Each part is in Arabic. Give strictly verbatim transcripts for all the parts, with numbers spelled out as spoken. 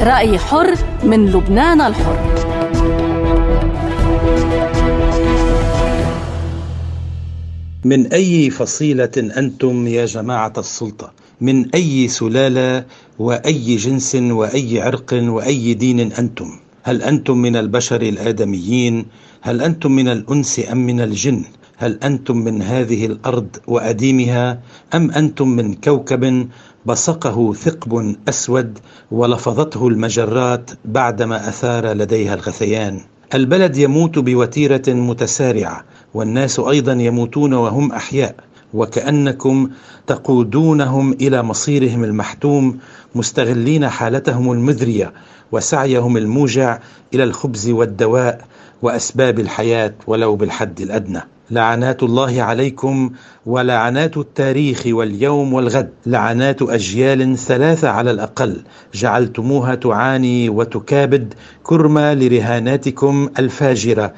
رأي حر من لبنان الحر. من أي فصيلة أنتم يا جماعة السلطة؟ من أي سلالة وأي جنس وأي عرق وأي دين أنتم؟ هل أنتم من البشر الآدميين؟ هل أنتم من الأنس أم من الجن؟ هل أنتم من هذه الأرض وأديمها أم أنتم من كوكب بصقه ثقب أسود ولفظته المجرات بعدما أثار لديها الغثيان؟ البلد يموت بوتيرة متسارعة، والناس أيضا يموتون وهم أحياء، وكأنكم تقودونهم إلى مصيرهم المحتوم، مستغلين حالتهم المذرية وسعيهم الموجع إلى الخبز والدواء وأسباب الحياة ولو بالحد الأدنى. لعنات الله عليكم ولعنات التاريخ واليوم والغد، لعنات أجيال ثلاثة على الأقل جعلتموها تعاني وتكابد كرما لرهاناتكم الفاجرة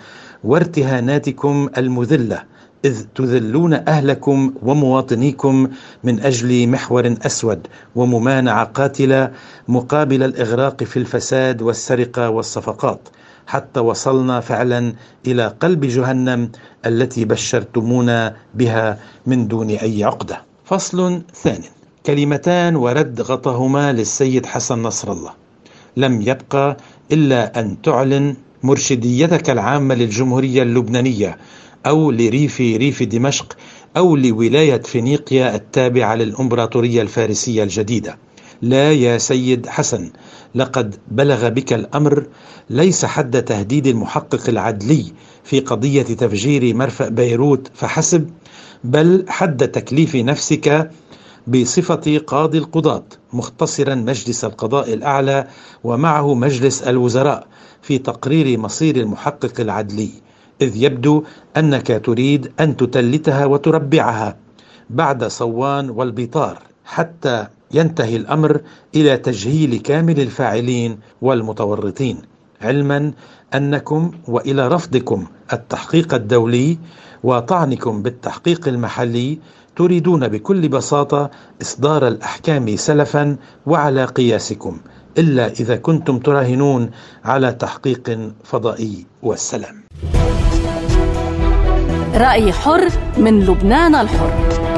وارتهاناتكم المذلة، إذ تذلون أهلكم ومواطنيكم من أجل محور أسود وممانعة قاتلة مقابل الإغراق في الفساد والسرقة والصفقات، حتى وصلنا فعلا إلى قلب جهنم التي بشرتمونا بها من دون أي عقدة. فصل ثانٍ. كلمتان ورد غطاهما للسيد حسن نصر الله: لم يبقى إلا أن تعلن مرشديتك العامة للجمهورية اللبنانية أو لريف ريف دمشق أو لولاية فينيقيا التابعة للإمبراطورية الفارسية الجديدة. لا يا سيد حسن، لقد بلغ بك الأمر ليس حد تهديد المحقق العدلي في قضية تفجير مرفأ بيروت فحسب، بل حد تكليف نفسك بصفة قاضي القضاة، مختصرا مجلس القضاء الأعلى ومعه مجلس الوزراء في تقرير مصير المحقق العدلي، إذ يبدو أنك تريد أن تتلتها وتربعها بعد صوان والبيطار حتى ينتهي الأمر إلى تجهيل كامل الفاعلين والمتورطين، علما أنكم وإلى رفضكم التحقيق الدولي وطعنكم بالتحقيق المحلي تريدون بكل بساطة إصدار الأحكام سلفا وعلى قياسكم، إلا إذا كنتم تراهنون على تحقيق فضائي والسلام. رأي حر من لبنان الحر.